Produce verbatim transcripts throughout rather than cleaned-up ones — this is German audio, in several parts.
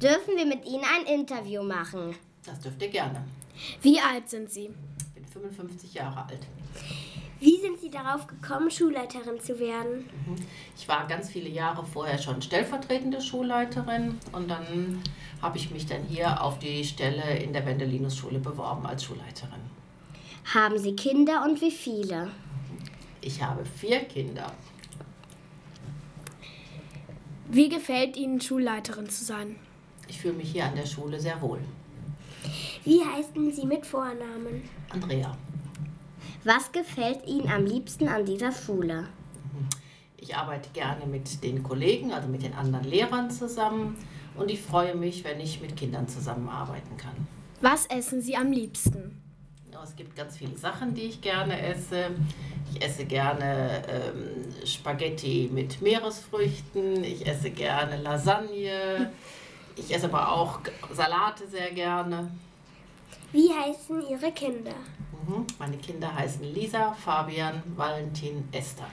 Dürfen wir mit Ihnen ein Interview machen? Das dürft ihr gerne. Wie alt sind Sie? Ich bin fünfundfünfzig Jahre alt. Wie sind Sie darauf gekommen, Schulleiterin zu werden? Ich war ganz viele Jahre vorher schon stellvertretende Schulleiterin und dann habe ich mich dann hier auf die Stelle in der Wendelinus-Schule beworben als Schulleiterin. Haben Sie Kinder und wie viele? Ich habe vier Kinder. Wie gefällt Ihnen, Schulleiterin zu sein? Ich fühle mich hier an der Schule sehr wohl. Wie heißen Sie mit Vornamen? Andrea. Was gefällt Ihnen am liebsten an dieser Schule? Ich arbeite gerne mit den Kollegen, also mit den anderen Lehrern zusammen und ich freue mich, wenn ich mit Kindern zusammenarbeiten kann. Was essen Sie am liebsten? Ja, es gibt ganz viele Sachen, die ich gerne esse. Ich esse gerne ähm, Spaghetti mit Meeresfrüchten, ich esse gerne Lasagne, ich esse aber auch Salate sehr gerne. Wie heißen Ihre Kinder? Mhm. Meine Kinder heißen Lisa, Fabian, Valentin, Esther.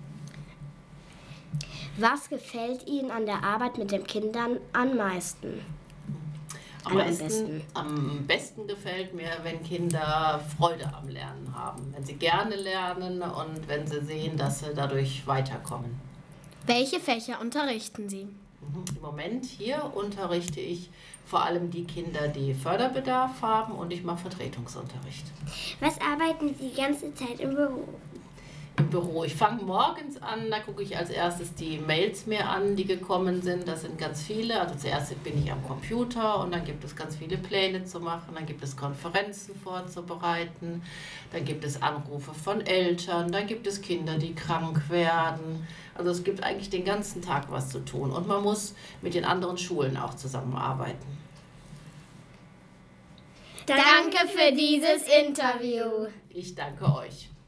Was gefällt Ihnen an der Arbeit mit den Kindern am meisten? Am, Am besten, besten. am besten gefällt mir, wenn Kinder Freude am Lernen haben, wenn sie gerne lernen und wenn sie sehen, dass sie dadurch weiterkommen. Welche Fächer unterrichten Sie? Mhm. Im Moment hier unterrichte ich vor allem die Kinder, die Förderbedarf haben und ich mache Vertretungsunterricht. Was arbeiten Sie die ganze Zeit im Büro? Im Büro. Ich fange morgens an, da gucke ich als erstes die Mails mir an, die gekommen sind. Das sind ganz viele. Also zuerst bin ich am Computer und dann gibt es ganz viele Pläne zu machen, dann gibt es Konferenzen vorzubereiten, dann gibt es Anrufe von Eltern, dann gibt es Kinder, die krank werden. Also es gibt eigentlich den ganzen Tag was zu tun und man muss mit den anderen Schulen auch zusammenarbeiten. Danke für dieses Interview. Ich danke euch.